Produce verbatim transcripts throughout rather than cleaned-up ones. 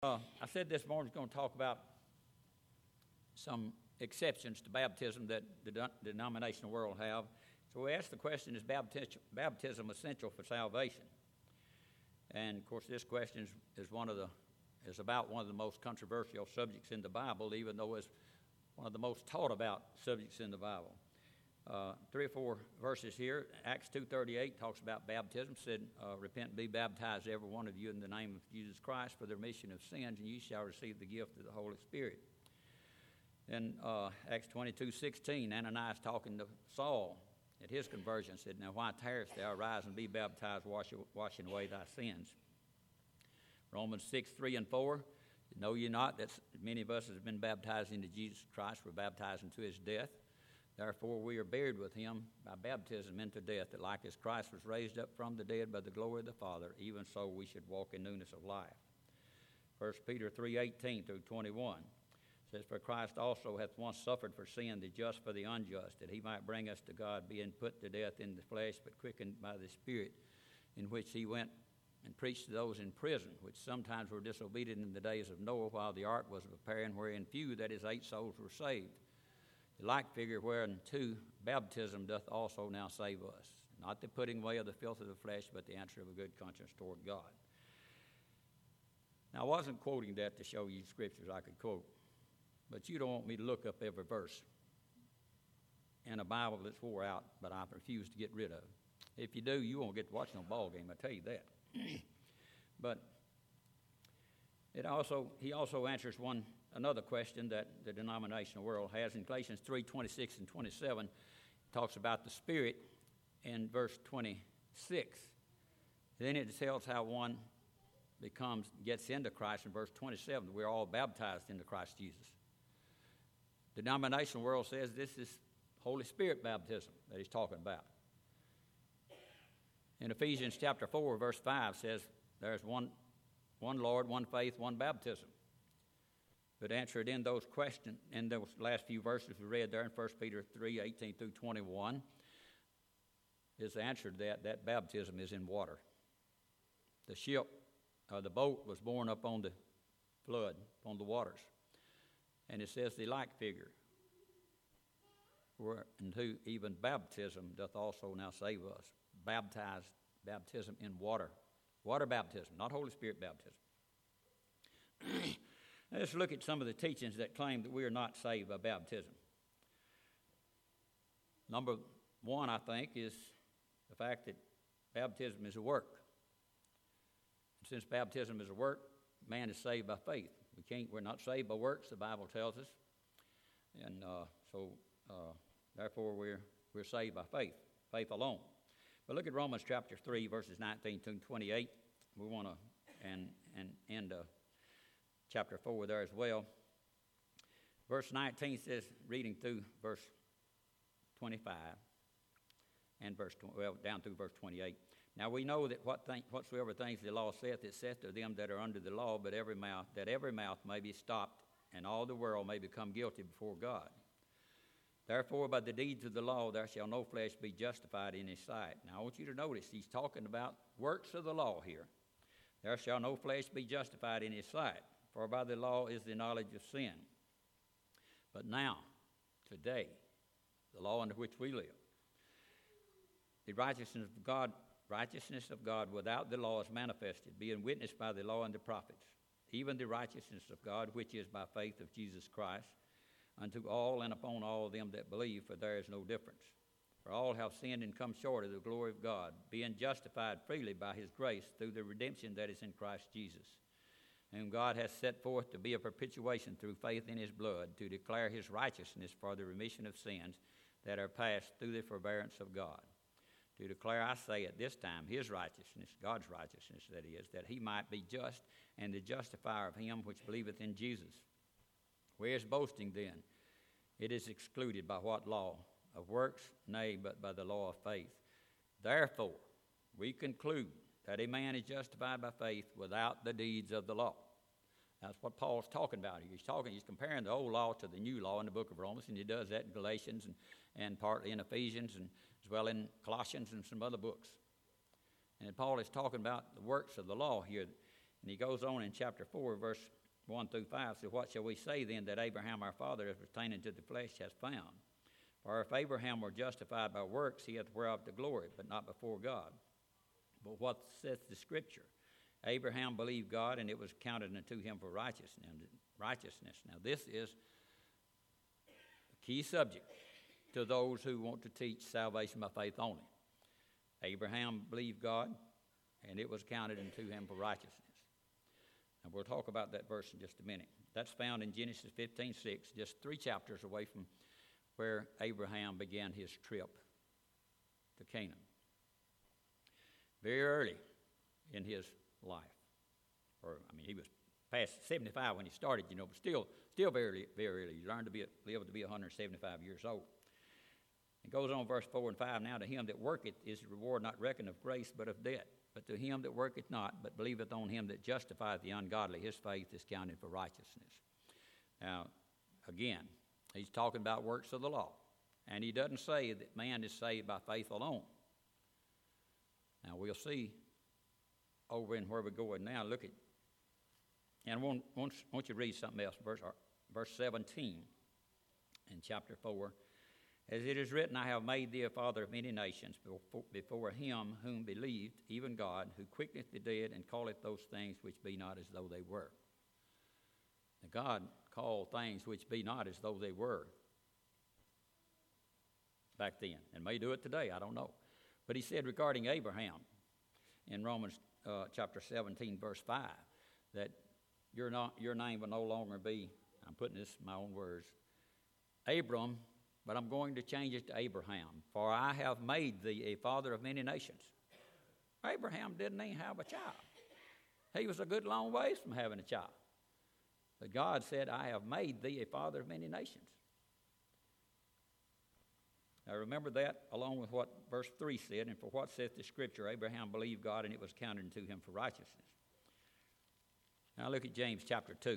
Uh, I said this morning I was going to talk about some exceptions to baptism that the de- denominational world have. So we asked the question, is baptism, baptism essential for salvation? And of course this question is, is one of the is about one of the most controversial subjects in the Bible, even though it's one of the most taught about subjects in the Bible. Uh, three or four verses here. Acts two thirty-eight talks about baptism. Said, uh, repent and be baptized, every one of you, in the name of Jesus Christ for the remission of sins, and you shall receive the gift of the Holy Spirit. Then uh, Acts twenty-two sixteen, Ananias talking to Saul at his conversion said, now why tarriest thou? Arise and be baptized, wash, washing away thy sins. Romans six three and four, know ye not that many of us have been baptized into Jesus Christ, were baptized into his death. Therefore we are buried with him by baptism into death, that like as Christ was raised up from the dead by the glory of the Father, even so we should walk in newness of life. First Peter three eighteen through twenty-one says, for Christ also hath once suffered for sin, the just for the unjust, that he might bring us to God, being put to death in the flesh, but quickened by the Spirit, in which he went and preached to those in prison, which sometimes were disobedient in the days of Noah, while the ark was preparing, wherein few, that is, eight souls, were saved. The like figure whereunto baptism doth also now save us, not the putting away of the filth of the flesh, but the answer of a good conscience toward God. Now, I wasn't quoting that to show you scriptures I could quote, but you don't want me to look up every verse in a Bible that's wore out, but I refuse to get rid of. If you do, you won't get to watch no ball game, I tell you that. But it also he also answers one another question that the denominational world has. In Galatians three twenty-six and twenty-seven, it talks about the Spirit in verse twenty-six. Then it tells how one becomes gets into Christ in verse twenty-seven. We're all baptized into Christ Jesus. The denominational world says this is Holy Spirit baptism that he's talking about. In Ephesians chapter four, verse five says there's one, one Lord, one faith, one baptism. But answered in those questions, in those last few verses we read there in First Peter three eighteen through twenty-one, is the answer to that, that baptism is in water. The ship, uh, the boat was borne up on the flood, on the waters. And it says the like figure, whereunto even baptism doth also now save us. Baptized, baptism in water. Water baptism, not Holy Spirit baptism. Let's look at some of the teachings that claim that we are not saved by baptism. Number one, I think, is the fact that baptism is a work. Since baptism is a work, man is saved by faith. We can't, we're not saved by works, the Bible tells us. And uh, so, uh, therefore, we're, we're saved by faith, faith alone. But look at Romans chapter three, verses nineteen to twenty-eight. We want to, and, and end uh, chapter four there as well. Verse nineteen says, reading through verse twenty-five, and verse, well, down through verse twenty-eight. Now we know that what thing, whatsoever things the law saith, it saith to them that are under the law, but every mouth, that every mouth may be stopped, and all the world may become guilty before God. Therefore, by the deeds of the law, there shall no flesh be justified in his sight. Now, I want you to notice he's talking about works of the law here. There shall no flesh be justified in his sight, for by the law is the knowledge of sin. But now, today, the law under which we live, the righteousness of God, righteousness of God without the law is manifested, being witnessed by the law and the prophets, even the righteousness of God, which is by faith of Jesus Christ, unto all and upon all them that believe, for there is no difference. For all have sinned and come short of the glory of God, being justified freely by his grace through the redemption that is in Christ Jesus, whom God hath set forth to be a perpetuation through faith in his blood, to declare his righteousness for the remission of sins that are passed through the forbearance of God. To declare, I say at this time, his righteousness, God's righteousness, that is, that he might be just and the justifier of him which believeth in Jesus. Where is boasting then? It is excluded by what law? Of works? Nay, but by the law of faith. Therefore, we conclude that a man is justified by faith without the deeds of the law. That's what Paul's talking about here. He's talking, he's comparing the old law to the new law in the book of Romans, and he does that in Galatians and, and partly in Ephesians and as well in Colossians and some other books. And Paul is talking about the works of the law here. And he goes on in chapter four, verse one through five, says, what shall we say then that Abraham our father, as pertaining to the flesh, has found? For if Abraham were justified by works, he hath whereof the glory, but not before God. But what saith the Scripture? Abraham believed God, and it was counted unto him for righteousness. Righteousness. Now, this is a key subject to those who want to teach salvation by faith only. Abraham believed God, and it was counted unto him for righteousness. And we'll talk about that verse in just a minute. That's found in Genesis fifteen six, just three chapters away from where Abraham began his trip to Canaan. Very early in his life. Or, I mean, he was past seventy-five when he started, you know, but still, still very early, very early. He learned to be, live to be one hundred seventy-five years old. It goes on, verse four and five, now to him that worketh is the reward not reckoned of grace, but of debt. But to him that worketh not, but believeth on him that justifieth the ungodly, his faith is counted for righteousness. Now, again, he's talking about works of the law. And he doesn't say that man is saved by faith alone. Now, we'll see over in where we're going now. Look at, and I want, want, want you to read something else, verse, verse seventeen in chapter four. As it is written, I have made thee a father of many nations before, before him whom believed, even God, who quickeneth the dead and calleth those things which be not as though they were. Now, God called things which be not as though they were back then, and may do it today, I don't know. But he said regarding Abraham in Romans uh, chapter seventeen, verse five, that your, not, your name will no longer be, I'm putting this in my own words, Abram, but I'm going to change it to Abraham. For I have made thee a father of many nations. Abraham didn't even have a child. He was a good long ways from having a child. But God said, I have made thee a father of many nations. Now remember that along with what verse three said, and for what saith the Scripture, Abraham believed God, and it was counted unto him for righteousness. Now look at James chapter two.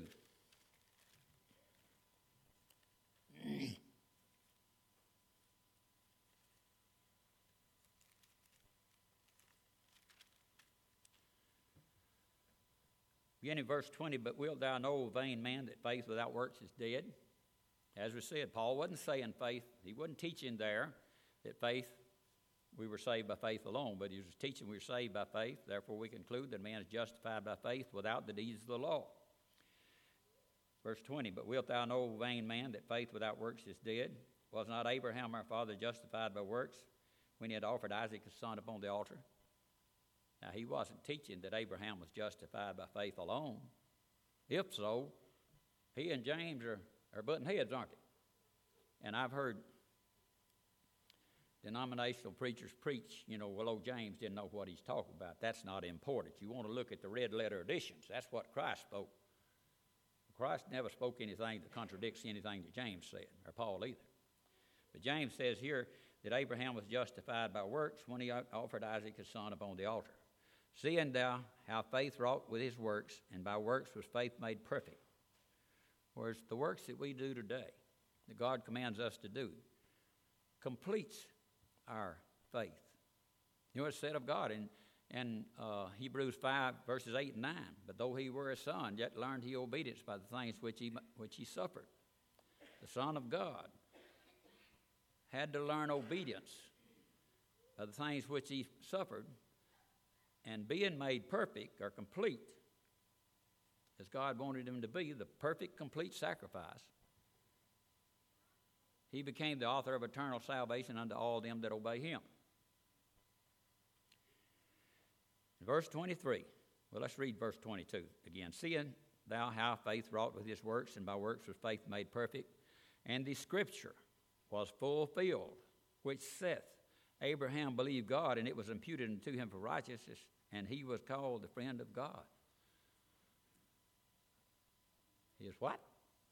Beginning in verse twenty, but wilt thou know, vain man, that faith without works is dead? As we said, Paul wasn't saying faith. He wasn't teaching there that faith, we were saved by faith alone, but he was teaching we were saved by faith. Therefore we conclude that man is justified by faith without the deeds of the law. Verse twenty, but wilt thou know, vain man, that faith without works is dead? Was not Abraham our father justified by works when he had offered Isaac his son upon the altar? Now, he wasn't teaching that Abraham was justified by faith alone. If so, he and James are, are butting heads, aren't they? And I've heard denominational preachers preach, you know, well, old James didn't know what he's talking about. That's not important. You want to look at the red letter editions. That's what Christ spoke. Christ never spoke anything that contradicts anything that James said, or Paul either. But James says here that Abraham was justified by works when he offered Isaac his son upon the altar. Seeing thou how faith wrought with his works, and by works was faith made perfect. Whereas the works that we do today, that God commands us to do, completes our faith. You know, it's said of God in, in uh, Hebrews five, verses eight and nine, but though he were a son, yet learned he obedience by the things which he, which he suffered. The Son of God had to learn obedience by the things which he suffered, and being made perfect or complete, as God wanted him to be, the perfect, complete sacrifice, he became the author of eternal salvation unto all them that obey him. Verse twenty-three. Well, let's read verse twenty-two again. Seeing thou how faith wrought with his works, and by works was faith made perfect, and the Scripture was fulfilled, which saith, Abraham believed God, and it was imputed unto him for righteousness, and he was called the friend of God. He is what?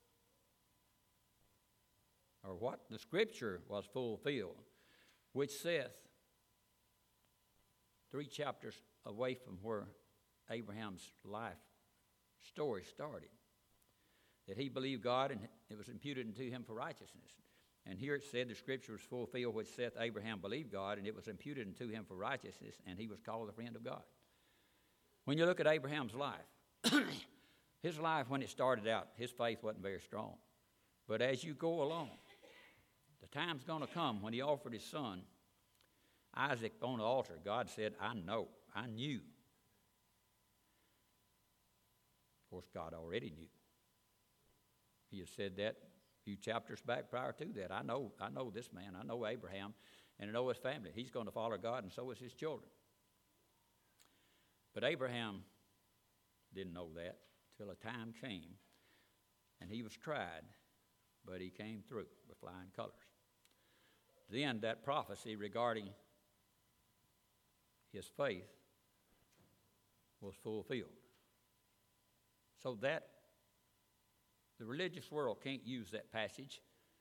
Or what? The Scripture was fulfilled, which saith, three chapters away from where Abraham's life story started, that he believed God, and it was imputed unto him for righteousness. And here it said the Scripture was fulfilled, which saith Abraham believed God, and it was imputed unto him for righteousness, and he was called the friend of God. When you look at Abraham's life, his life, when it started out, his faith wasn't very strong. But as you go along, the time's going to come when he offered his son, Isaac, on the altar. God said, I know, I knew. Of course, God already knew. He had said that a few chapters back prior to that. I know, I know this man. I know Abraham, and I know his family. He's going to follow God, and so is his children. But Abraham didn't know that till a time came, and he was tried, but he came through with flying colors. Then that prophecy regarding his faith was fulfilled. So that the religious world can't use that passage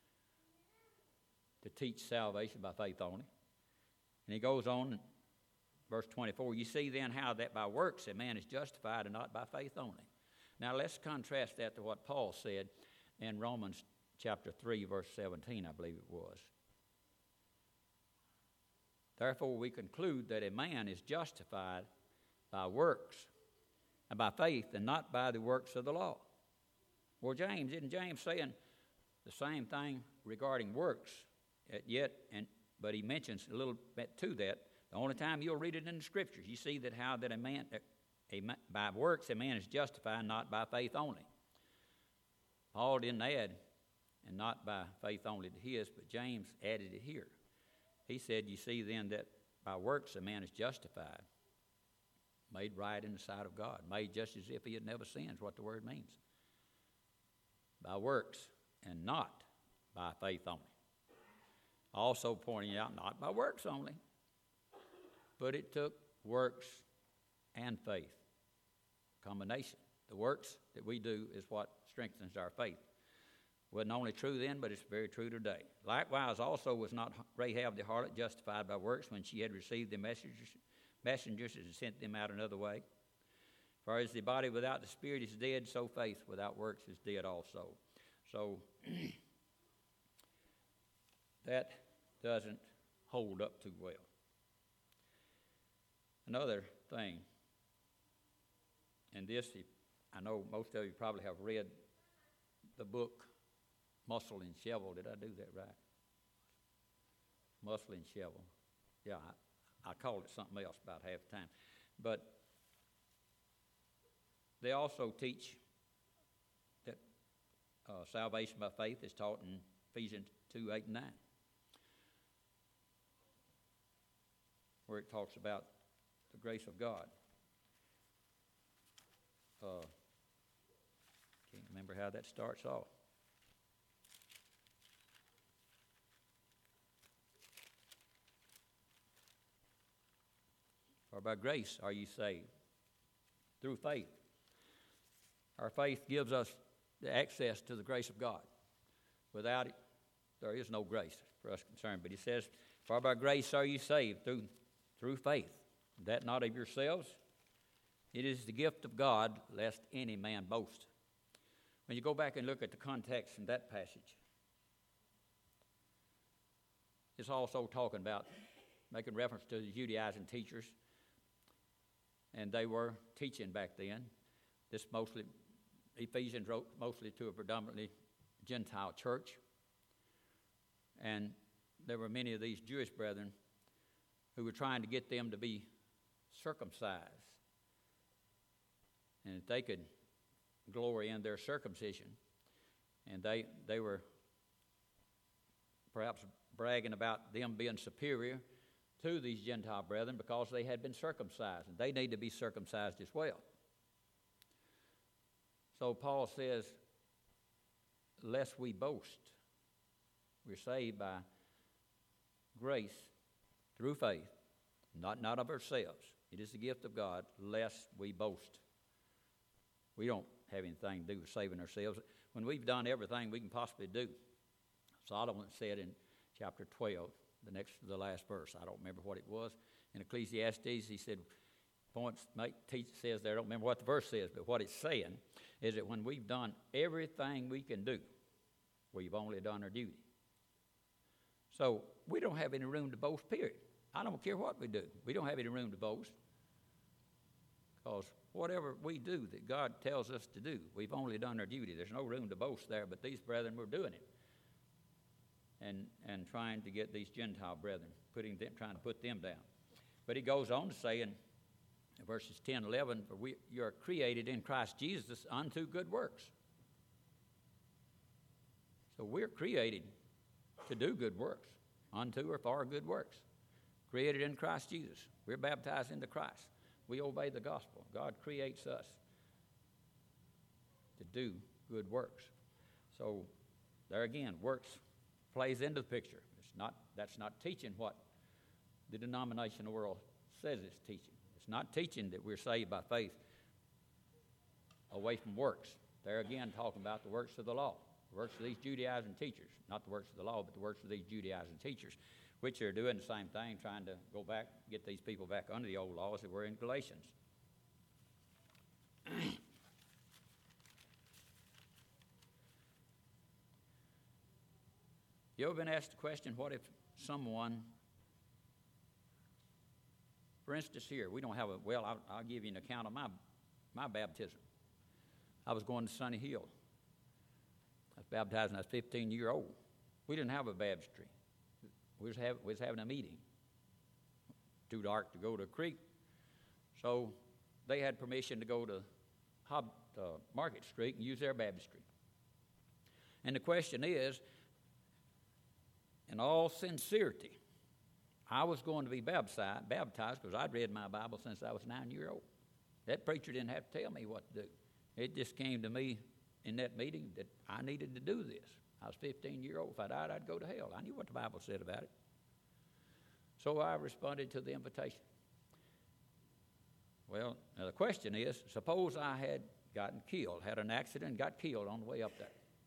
to teach salvation by faith only. And he goes on, verse twenty-four, you see then how that by works a man is justified and not by faith only. Now let's contrast that to what Paul said in Romans chapter three, verse seventeen, I believe it was. Therefore we conclude that a man is justified by works and by faith and not by the works of the law. Well, James, isn't James saying the same thing regarding works? Yet, and but he mentions a little bit to that. The only time you'll read it in the Scriptures, you see that how that a man, a, a, by works, a man is justified, not by faith only. Paul didn't add, and not by faith only to his, but James added it here. He said, you see then that by works a man is justified, made right in the sight of God, made just as if he had never sinned, is what the word means. By works and not by faith only. Also pointing out, not by works only, but it took works and faith. Combination. The works that we do is what strengthens our faith. Wasn't only true then, but it's very true today. Likewise, also was not Rahab the harlot justified by works when she had received the messengers, messengers and sent them out another way? For as the body without the spirit is dead, so faith without works is dead also. So that doesn't hold up too well. Another thing, and this, I know most of you probably have read the book Muscle and Shovel. Did I do that right? Muscle and Shovel. Yeah, I, I called it something else about half the time. But they also teach that uh, salvation by faith is taught in Ephesians two, eight, and nine, where it talks about the grace of God. Uh, can't remember how that starts off. For by grace are you saved, through faith. Our faith gives us the access to the grace of God. Without it, there is no grace for us concerned. But he says, for by grace are you saved, through, through faith, that not of yourselves. It is the gift of God, lest any man boast. When you go back and look at the context in that passage, it's also talking about, making reference to the Judaizing teachers. And they were teaching back then. This mostly, Ephesians wrote mostly to a predominantly Gentile church. And there were many of these Jewish brethren who were trying to get them to be circumcised. And that they could glory in their circumcision. And they, they were perhaps bragging about them being superior to these Gentile brethren because they had been circumcised, and they need to be circumcised as well. So Paul says, lest we boast. We're saved by grace through faith, not, not of ourselves. It is the gift of God, lest we boast. We don't have anything to do with saving ourselves. When we've done everything we can possibly do, Solomon said in chapter twelve, the next to the last verse, I don't remember what it was. In Ecclesiastes, he said, points, make, teach, says there, I don't remember what the verse says, but what it's saying is that when we've done everything we can do, we've only done our duty. So we don't have any room to boast, period. I don't care what we do. We don't have any room to boast Because whatever we do that God tells us to do, we've only done our duty. There's no room to boast there, but these brethren were doing it. And and trying to get these Gentile brethren, putting them, trying to put them down. But he goes on to say in verses ten, eleven, for we you are created in Christ Jesus unto good works. So we're created to do good works, unto or for good works. Created in Christ Jesus. We're baptized into Christ. We obey the gospel. God creates us to do good works. So there again, works plays into the picture. It's not that's not teaching what the denominational world says it's teaching. It's not teaching that we're saved by faith away from works. They're again talking about the works of the law, the works of these Judaizing teachers, not the works of the law, but the works of these Judaizing teachers, which are doing the same thing, trying to go back, get these people back under the old laws that were in Galatians. You ever been asked the question, what if someone, for instance here, we don't have a, well, I'll, I'll give you an account of my, my baptism. I was going to Sunny Hill. I was baptized when I was fifteen years old. We didn't have a baptistry. We was, have, we was having a meeting. Too dark to go to a creek. So they had permission to go to Hob, uh, Market Street and use their baptistry. And the question is, in all sincerity, I was going to be baptized baptized because I'd read my Bible since I was nine years old. That preacher didn't have to tell me what to do. It just came to me in that meeting that I needed to do this. I was fifteen years old. If I died, I'd go to hell. I knew what the Bible said about it. So I responded to the invitation. Well, now the question is, suppose I had gotten killed, had an accident and got killed on the way up there.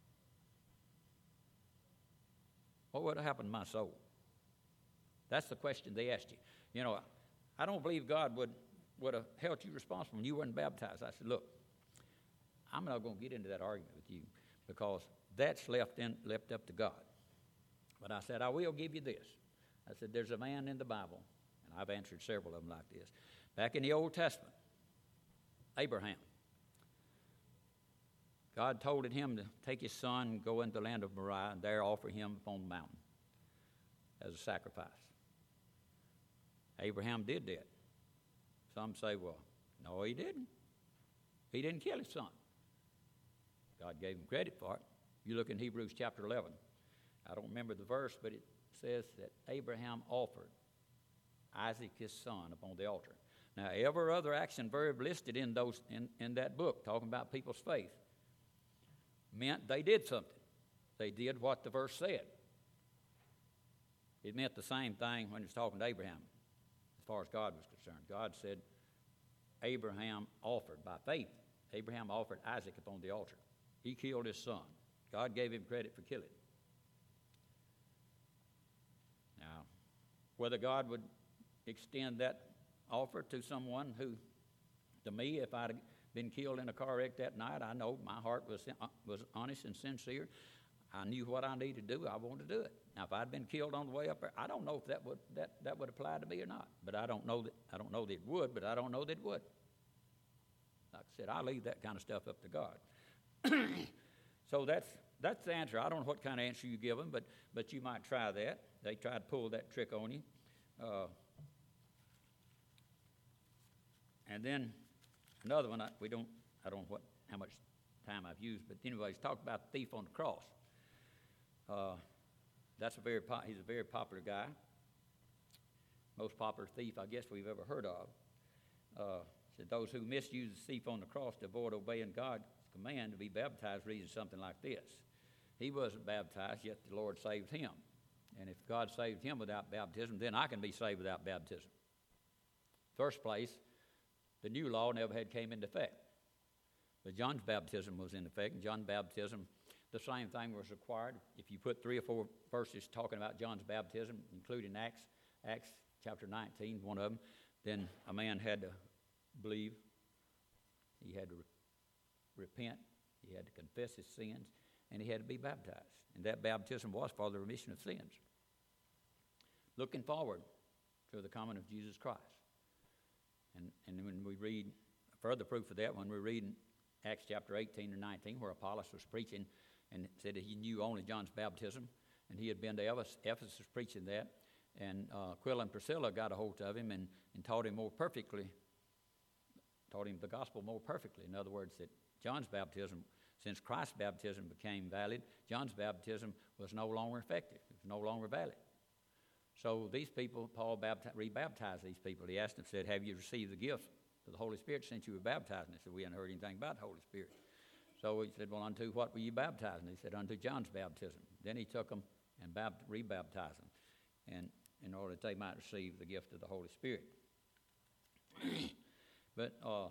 What would have happened to my soul? That's the question they asked you. You know, I don't believe God would, would have held you responsible when you weren't baptized. I said, look, I'm not going to get into that argument with you because that's left in, left up to God. But I said, I will give you this. I said, there's a man in the Bible, and I've answered several of them like this. Back in the Old Testament, Abraham. God told him to take his son and go into the land of Moriah and there offer him upon the mountain as a sacrifice. Abraham did that. Some say, well, no, he didn't. He didn't kill his son. God gave him credit for it. You look in Hebrews chapter eleven. I don't remember the verse, but it says that Abraham offered Isaac his son upon the altar. Now, every other action verb listed in those in, in that book, talking about people's faith, meant they did something. They did what the verse said. It meant the same thing when it was talking to Abraham, as far as God was concerned. God said, Abraham offered, by faith, Abraham offered Isaac upon the altar. He killed his son. God gave him credit for killing. Now, whether God would extend that offer to someone who, to me, if I'd been killed in a car wreck that night, I know my heart was was honest and sincere. I knew what I needed to do. I wanted to do it. Now, if I'd been killed on the way up there, I don't know if that would that, that would apply to me or not. But I don't know that I don't know that it would. But I don't know that it would. Like I said, I leave that kind of stuff up to God. So that's that's the answer. I don't know what kind of answer you give them, but but you might try that. They try to pull that trick on you. Uh, and then another one, I, we don't, I don't know what, how much time I've used, but anyways, talk about the thief on the cross. Uh, that's a very, po- he's a very popular guy. Most popular thief, I guess, we've ever heard of. Uh, said those who misuse the thief on the cross to avoid obeying God's command to be baptized reads something like this. He wasn't baptized, yet the Lord saved him. And if God saved him without baptism, then I can be saved without baptism. First place, the new law never had came into effect. But John's baptism was in effect, and John's baptism, the same thing was required. If you put three or four verses talking about John's baptism, including Acts, Acts chapter nineteen, one of them, then a man had to believe, he had to re- repent, he had to confess his sins, and he had to be baptized. And that baptism was for the remission of sins. Looking forward to the coming of Jesus Christ. And, and when we read further proof of that when we read in Acts chapter eighteen or nineteen, where Apollos was preaching and said that he knew only John's baptism, and he had been to Ephes- Ephesus preaching that. And uh, Aquila and Priscilla got a hold of him and, and taught him more perfectly, taught him the gospel more perfectly. In other words, that John's baptism, since Christ's baptism became valid, John's baptism was no longer effective. It was no longer valid. So these people, Paul baptized, rebaptized these people. He asked them, said, have you received the gift of the Holy Spirit since you were baptized? And they said, we hadn't heard anything about the Holy Spirit. So he said, well, unto what were you baptized? And he said, unto John's baptism. Then he took them and bapt- rebaptized them, and in order that they might receive the gift of the Holy Spirit. But uh,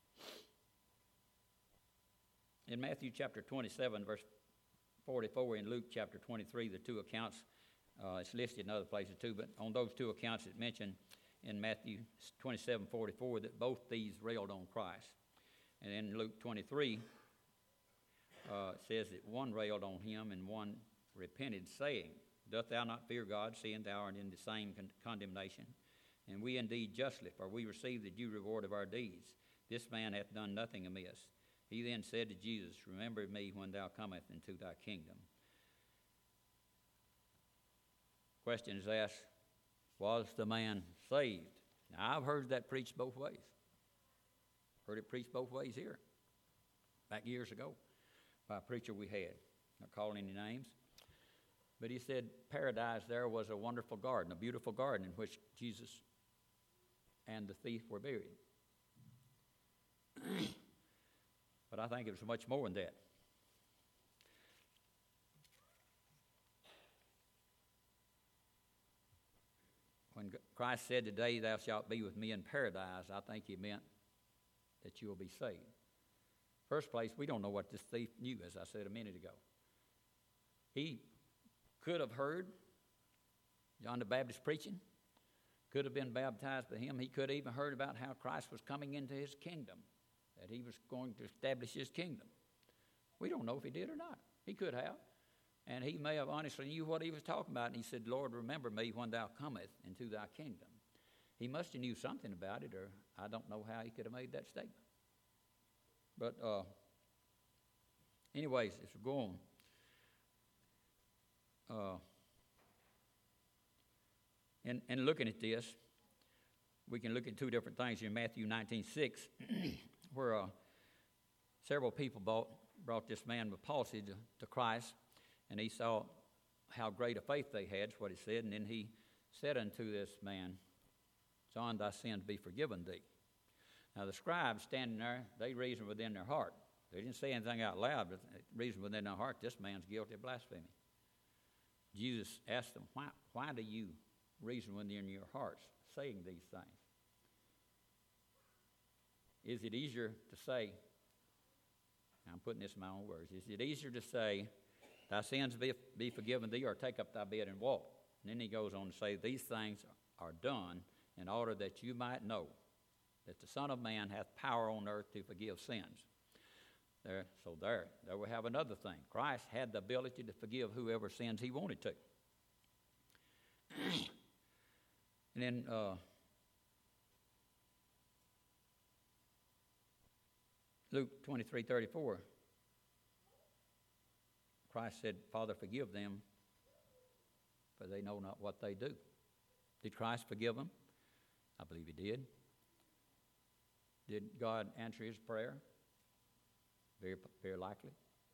in Matthew chapter twenty-seven, verse forty-four, in Luke chapter twenty-three, the two accounts, uh, it's listed in other places too, but on those two accounts it mentioned in Matthew twenty-seven forty-four that both these railed on Christ. And in Luke twenty-three, uh, it says that one railed on him and one repented, saying, doth thou not fear God, seeing thou art in the same con- condemnation? And we indeed justly, for we receive the due reward of our deeds. This man hath done nothing amiss. He then said to Jesus, remember me when thou comest into thy kingdom. Question is asked, was the man saved? Now, I've heard that preached both ways. Heard it preached both ways here, back years ago, by a preacher we had. Not calling any names. But he said paradise there was a wonderful garden, a beautiful garden in which Jesus and the thief were buried. But I think it was much more than that. When Christ said, today thou shalt be with me in paradise, I think he meant that you will be saved. First place, we don't know what this thief knew, as I said a minute ago. He could have heard John the Baptist preaching, could have been baptized by him. He could have even heard about how Christ was coming into his kingdom, that he was going to establish his kingdom. We don't know if he did or not. He could have. And he may have honestly knew what he was talking about. And he said, Lord, remember me when thou comest into thy kingdom. He must have knew something about it, or I don't know how he could have made that statement. But uh, anyways, as we're going, uh, and, and looking at this, we can look at two different things in Matthew nineteen six, where uh, several people brought, brought this man with palsy to, to Christ, and he saw how great a faith they had, is what he said, and then he said unto this man, Son, thy sins be forgiven thee. Now the scribes standing there, they reasoned within their heart. They didn't say anything out loud, but they reasoned within their heart, this man's guilty of blasphemy. Jesus asked them, why, why do you reason within your hearts, saying these things? Is it easier to say, I'm putting this in my own words, is it easier to say, thy sins be, be forgiven thee, or take up thy bed and walk? And then he goes on to say, these things are done in order that you might know that the Son of Man hath power on earth to forgive sins. There, so there, there we have another thing. Christ had the ability to forgive whoever sins he wanted to. And then uh, Luke twenty-three thirty-four, Christ said, Father, forgive them, for they know not what they do. Did Christ forgive them? I believe he did. Did God answer his prayer? Very, very likely.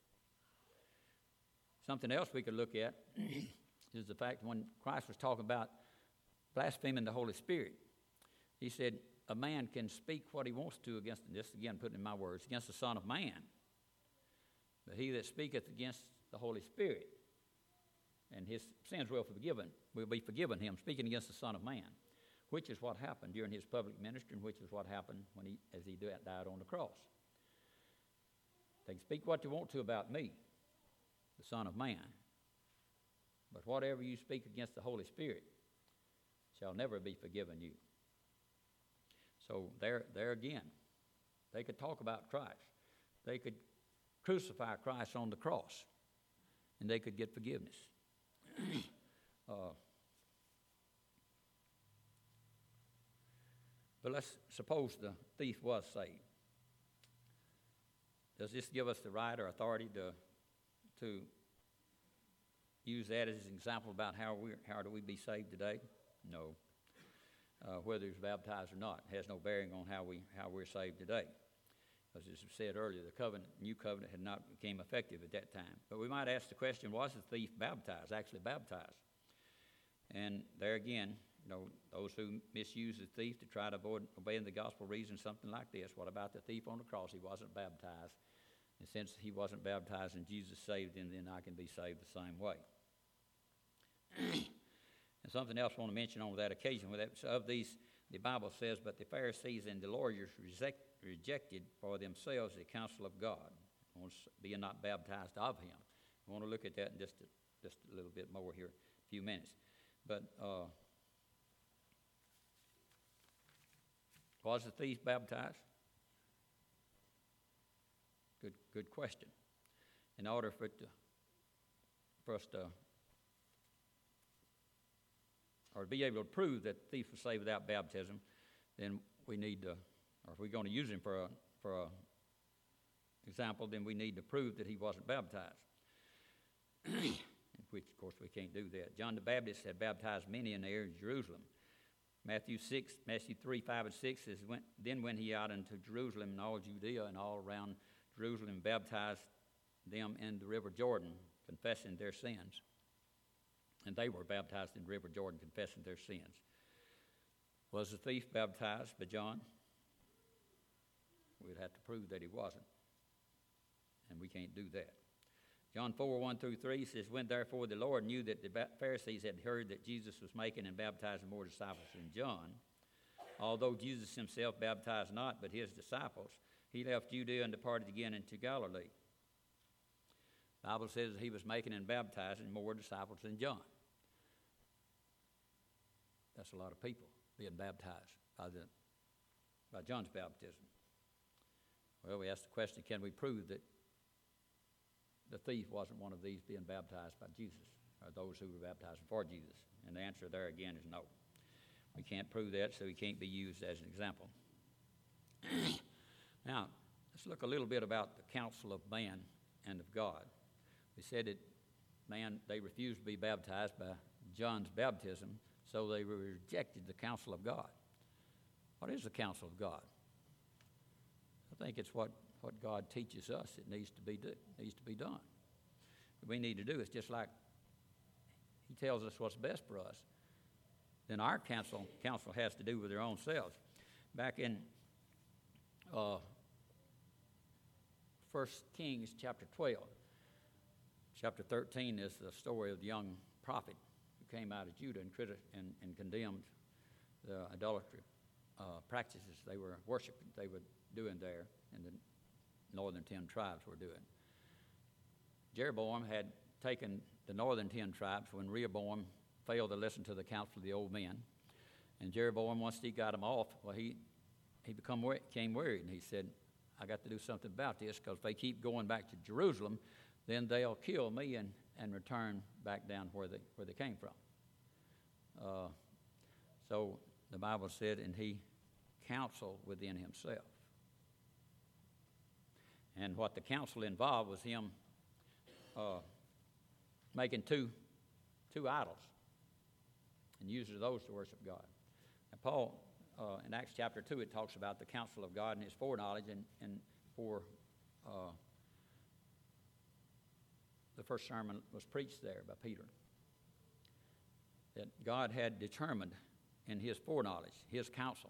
Something else we could look at is the fact when Christ was talking about blaspheming the Holy Spirit, he said, a man can speak what he wants to against, this again putting in my words, against the Son of Man. But he that speaketh against the Holy Spirit, and his sins will be forgiven, will be forgiven him, speaking against the Son of Man, which is what happened during his public ministry, and which is what happened when he, as he died on the cross. They can speak what you want to about me, the Son of Man, but whatever you speak against the Holy Spirit shall never be forgiven you. So there, there again, they could talk about Christ. They could crucify Christ on the cross, and they could get forgiveness. uh, but let's suppose the thief was saved. does this give us the right or authority to to use that as an example about how we how do we be saved today? No. Uh, whether it's baptized or not, it has no bearing on how we how we're saved today. As I said earlier, the covenant, new covenant, had not become effective at that time. But we might ask the question: was the thief baptized? Actually baptized? And there again, you know, those who misuse the thief to try to avoid obeying the gospel reason something like this. What about the thief on the cross? He wasn't baptized. And since he wasn't baptized and Jesus saved him, then I can be saved the same way. And something else I want to mention on that occasion. Of these, the Bible says, but the Pharisees and the lawyers reject, rejected for themselves the counsel of God, being not baptized of him. I want to look at that in just a, just a little bit more here, a few minutes. But uh, was the thief baptized? Good, good question. In order for it to, for us to, or to be able to prove that the thief was saved without baptism, then we need to, or if we're going to use him for a for a example, then we need to prove that he wasn't baptized. Which, of course, we can't do that. John the Baptist had baptized many in the area of Jerusalem. Matthew six, Matthew three, five, and six says, when, then went he out into Jerusalem and all Judea and all around Jerusalem, baptized them in the river Jordan, confessing their sins. And they were baptized in the river Jordan, confessing their sins. Was the thief baptized by John? We'd have to prove that he wasn't. And we can't do that. John four, one through three says, when therefore the Lord knew that the Pharisees had heard that Jesus was making and baptizing more disciples than John, although Jesus himself baptized not, but his disciples, he left Judea and departed again into Galilee. The Bible says that he was making and baptizing more disciples than John. That's a lot of people being baptized by, the, by John's baptism. Well, we ask the question, can we prove that the thief wasn't one of these being baptized by Jesus, or those who were baptized for Jesus? And the answer there again is no. We can't prove that, so he can't be used as an example. Now, let's look a little bit about the counsel of man and of God. We said that man, they refused to be baptized by John's baptism, so they rejected the counsel of God. What is the counsel of God? I think it's what, what God teaches us it needs to be do, needs to be done. What we need to do is just like he tells us what's best for us, then our counsel, counsel has to do with their own selves. Back in uh, First Kings chapter twelve, chapter thirteen is the story of the young prophet who came out of Judah and, and, and condemned the idolatry uh, practices they were worshiping, they were doing there, and the northern ten tribes were doing. Jeroboam had taken the northern ten tribes when Rehoboam failed to listen to the counsel of the old men. And Jeroboam, once he got them off, well, he he become became worried, and he said, I got to do something about this, because if they keep going back to Jerusalem, then they'll kill me and, and return back down where they where they came from. Uh, so the Bible said, and he counseled within himself. And what the counsel involved was him uh, making two two idols and using those to worship God. And Paul, uh, in Acts chapter two, it talks about the counsel of God and his foreknowledge, and, and for uh, the first sermon was preached there by Peter, that God had determined in his foreknowledge, his counsel,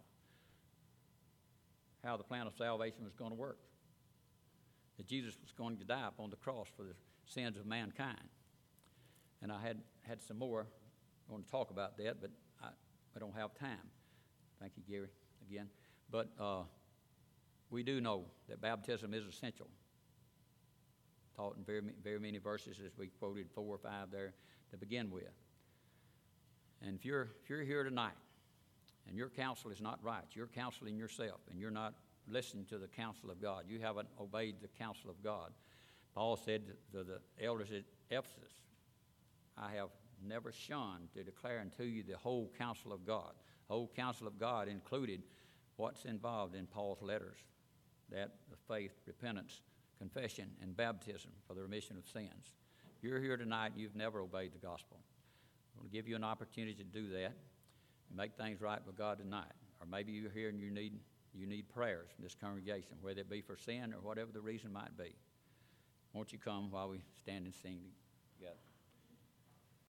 how the plan of salvation was going to work. That Jesus was going to die upon the cross for the sins of mankind. And I had, had some more. I want to talk about that, but I, I don't have time. Thank you, Gary, again. But uh, we do know that baptism is essential. Taught in very, very many verses, as we quoted four or five there to begin with. And if you're, if you're here tonight and your counsel is not right, you're counseling yourself and you're not listening to the counsel of God, you haven't obeyed the counsel of God. Paul said to the elders at Ephesus, I have never shunned to declare unto you the whole counsel of God. The whole counsel of God included what's involved in Paul's letters, that the faith, repentance, confession and baptism for the remission of sins. You're here tonight and you've never obeyed the gospel. I want to give you an opportunity to do that and make things right with God tonight. Or maybe you're here and you need you need prayers from this congregation, whether it be for sin or whatever the reason might be. Won't you come while we stand and sing together?